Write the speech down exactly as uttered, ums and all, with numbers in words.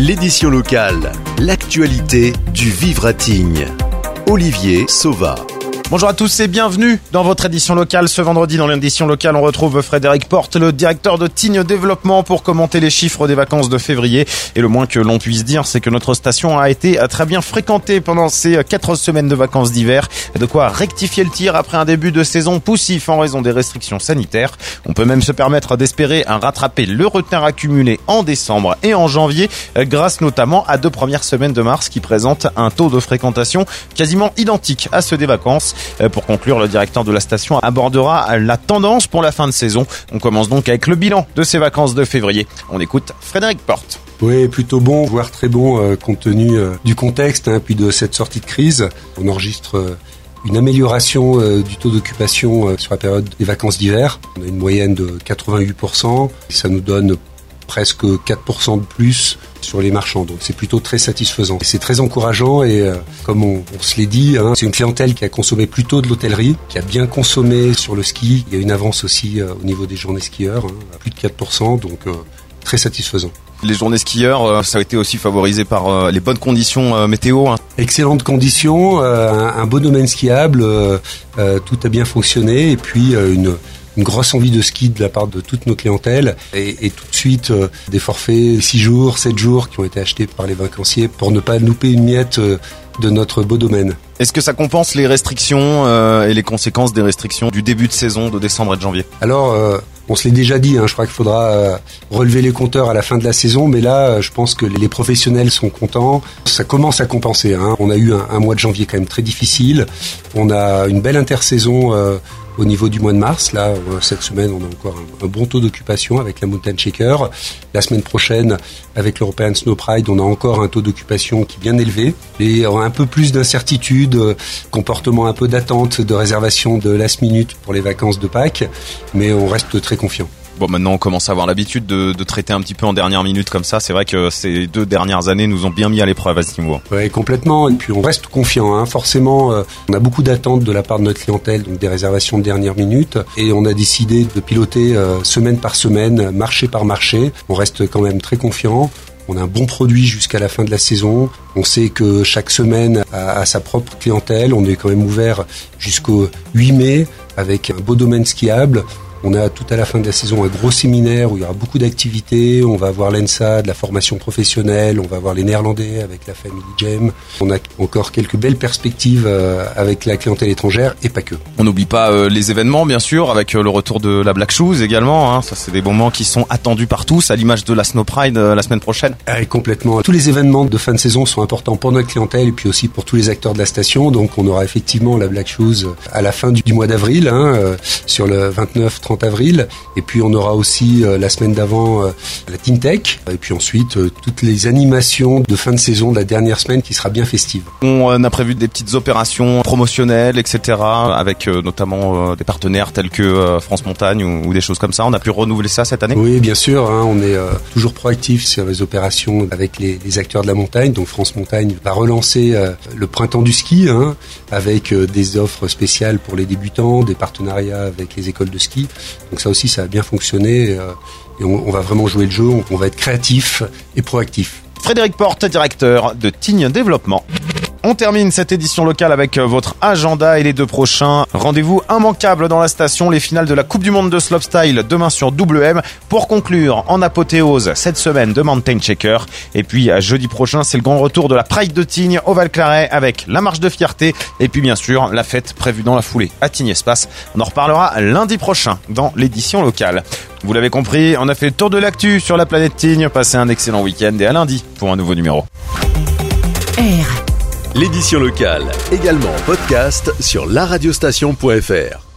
L'édition locale, l'actualité du vivre à Tignes. Olivier Sauva. Bonjour à tous et bienvenue dans votre édition locale. Ce vendredi, dans l'édition locale, on retrouve Frédéric Porte, le directeur de Tignes Développement, pour commenter les chiffres des vacances de février. Et le moins que l'on puisse dire, c'est que notre station a été très bien fréquentée pendant ces quatre semaines de vacances d'hiver. De quoi rectifier le tir après un début de saison poussif en raison des restrictions sanitaires. On peut même se permettre d'espérer rattraper le retard accumulé en décembre et en janvier, grâce notamment à deux premières semaines de mars qui présentent un taux de fréquentation quasiment identique à ceux des vacances. Pour conclure, le directeur de la station abordera la tendance pour la fin de saison. On commence donc avec le bilan de ces vacances de février. On écoute Frédéric Porte. Oui, plutôt bon, voire très bon euh, compte tenu euh, du contexte, hein, puis de cette sortie de crise. On enregistre euh, une amélioration euh, du taux d'occupation euh, sur la période des vacances d'hiver. On a une moyenne de quatre-vingt-huit pour cent et ça nous donne presque quatre pour cent de plus sur les marchands, donc c'est plutôt très satisfaisant. Et c'est très encourageant et euh, comme on, on se l'est dit, hein, c'est une clientèle qui a consommé plutôt de l'hôtellerie, qui a bien consommé sur le ski. Il y a une avance aussi euh, au niveau des journées skieurs, hein, à plus de quatre pour cent, donc euh, très satisfaisant. Les journées skieurs, ça a été aussi favorisé par les bonnes conditions météo. Hein. Excellentes conditions, euh, un, un beau domaine skiable, euh, euh, tout a bien fonctionné et puis euh, une une grosse envie de ski de la part de toutes nos clientèles et, et tout de suite euh, des forfaits six jours, sept jours qui ont été achetés par les vacanciers pour ne pas louper une miette euh, de notre beau domaine. Est-ce que ça compense les restrictions euh, et les conséquences des restrictions du début de saison de décembre et de janvier ? Alors, euh, on se l'est déjà dit, hein, je crois qu'il faudra euh, relever les compteurs à la fin de la saison, mais là, euh, je pense que les professionnels sont contents. Ça commence à compenser. Hein. On a eu un, un mois de janvier quand même très difficile. On a une belle intersaison euh, au niveau du mois de mars. Là, cette semaine, on a encore un, un bon taux d'occupation avec la Mountain Shaker. La semaine prochaine, avec l'European Snow Pride, on a encore un taux d'occupation qui est bien élevé. Et on a un peu plus d'incertitude, euh, comportement un peu d'attente, de réservation de last minute pour les vacances de Pâques, mais on reste très confiant. Bon, maintenant on commence à avoir l'habitude de, de traiter un petit peu en dernière minute comme ça. C'est vrai que ces deux dernières années nous ont bien mis à l'épreuve à ce niveau. Oui, complètement. Et puis on reste confiant. Hein. Forcément, euh, on a beaucoup d'attentes de la part de notre clientèle, donc des réservations de dernière minute. Et on a décidé de piloter euh, semaine par semaine, marché par marché. On reste quand même très confiant. On a un bon produit jusqu'à la fin de la saison. On sait que chaque semaine a, a sa propre clientèle. On est quand même ouvert jusqu'au huit mai avec un beau domaine skiable. On a tout à la fin de la saison un gros séminaire où il y aura beaucoup d'activités. On va avoir l'E N S A, de la formation professionnelle. On va avoir les Néerlandais avec la Family Jam. On a encore quelques belles perspectives avec la clientèle étrangère et pas que. On n'oublie pas euh, les événements, bien sûr, avec euh, le retour de la Black Shoes également. Hein. Ça, c'est des moments qui sont attendus par tous, à l'image de la Snow Pride euh, la semaine prochaine. Ah, complètement. Tous les événements de fin de saison sont importants pour notre clientèle et puis aussi pour tous les acteurs de la station. Donc, on aura effectivement la Black Shoes à la fin du, du mois d'avril, hein, euh, sur le vingt-neuf trente avril, et puis on aura aussi euh, la semaine d'avant euh, la Teen Tech, et puis ensuite euh, toutes les animations de fin de saison de la dernière semaine qui sera bien festive. On a prévu des petites opérations promotionnelles, et cetera, avec euh, notamment euh, des partenaires tels que euh, France Montagne ou, ou des choses comme ça. On a pu renouveler ça cette année ? Oui, bien sûr, hein, on est euh, toujours proactif sur les opérations avec les, les acteurs de la montagne. Donc France Montagne va relancer euh, le printemps du ski, hein, avec euh, des offres spéciales pour les débutants, des partenariats avec les écoles de ski. Donc ça aussi, ça a bien fonctionné euh, et on, on va vraiment jouer le jeu, on, on va être créatif et proactif. Frédéric Porte, directeur de Tignes Développement. On termine cette édition locale avec votre agenda et les deux prochains. Rendez-vous immanquable dans la station, les finales de la Coupe du Monde de Slopestyle demain sur W M. Pour conclure, en apothéose cette semaine de Mountain Shaker. Et puis jeudi prochain, c'est le grand retour de la Pride de Tignes au Val-Claret avec la marche de fierté. Et puis bien sûr, la fête prévue dans la foulée à Tignes Espace. On en reparlera lundi prochain dans l'édition locale. Vous l'avez compris, on a fait le tour de l'actu sur la planète Tignes. Passez un excellent week-end et à lundi pour un nouveau numéro. L'édition locale, également en podcast sur la radiostation point f r.